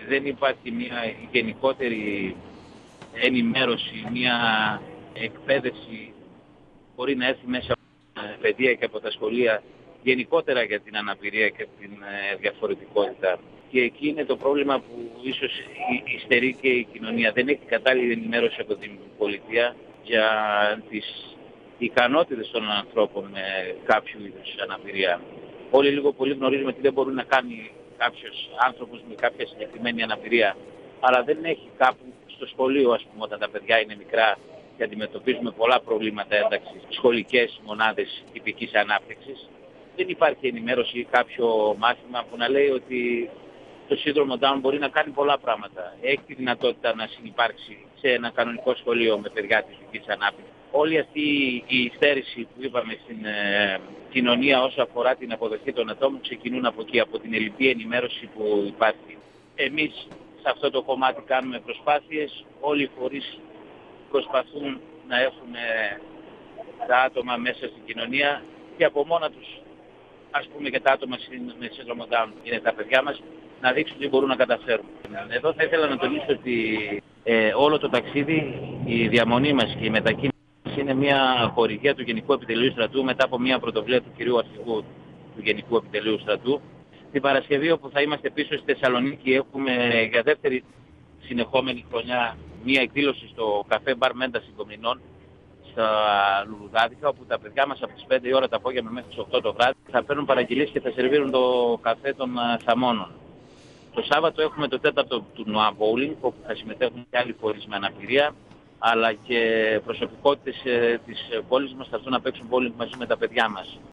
δεν υπάρχει μια γενικότερη ενημέρωση, μια εκπαίδευση μπορεί να έρθει μέσα από την παιδεία και από τα σχολεία γενικότερα για την αναπηρία και την διαφορετικότητα. Και εκεί είναι το πρόβλημα που ίσως υστερεί και η κοινωνία. Δεν έχει κατάλληλη ενημέρωση από την πολιτεία για τις ικανότητες των ανθρώπων με κάποιο είδους αναπηρία. Όλοι λίγο πολύ γνωρίζουμε τι δεν μπορεί να κάνει κάποιος άνθρωπος με κάποια συγκεκριμένη αναπηρία, αλλά δεν έχει κάπου στο σχολείο, ας πούμε, όταν τα παιδιά είναι μικρά και αντιμετωπίζουμε πολλά προβλήματα ένταξης, σχολικές μονάδες τυπικής ανάπτυξης, δεν υπάρχει ενημέρωση ή κάποιο μάθημα που να λέει ότι το σύνδρομο Down μπορεί να κάνει πολλά πράγματα. Έχει τη δυνατότητα να συνυπάρξει σε ένα κανονικό σχολείο με παιδιά της τυπικής ανάπτυξης. Όλη αυτή η υστέρηση που είπαμε στην κοινωνία όσο αφορά την αποδοχή των ατόμων ξεκινούν από εκεί, από την ελλειπή ενημέρωση που υπάρχει. Εμείς σε αυτό το κομμάτι κάνουμε προσπάθειες, όλοι οι φορείς προσπαθούν να έχουν τα άτομα μέσα στην κοινωνία και από μόνα τους, ας πούμε και τα άτομα με σύνδρομο Down, είναι τα παιδιά μας, να δείξουν τι μπορούν να καταφέρουν. Εδώ θα ήθελα να τονίσω ότι όλο το ταξίδι, η διαμονή μας και η μετακίνηση είναι μια χορηγία του Γενικού Επιτελείου Στρατού μετά από μια πρωτοβουλία του κυρίου Αρχηγού του Γενικού Επιτελείου Στρατού. Την Παρασκευή, όπου θα είμαστε πίσω στη Θεσσαλονίκη, έχουμε για δεύτερη συνεχόμενη χρονιά μια εκδήλωση στο καφέ Μπαρ Μέντα στην Κομνηνών, στα Λουλουδάδικα, όπου τα παιδιά μας από τις 5 η ώρα το απόγευμα μέχρι τις 8 το βράδυ θα παίρνουν παραγγελίες και θα σερβίρουν το καφέ των Θαμώνων. Το Σάββατο έχουμε το 4ο τουρνουά bowling, όπου θα συμμετέχουν και άλλοι φορείς με αναπηρία, αλλά και προσωπικότητες της πόλης μας θα έρθουν να παίξουν bowling μαζί με τα παιδιά μας.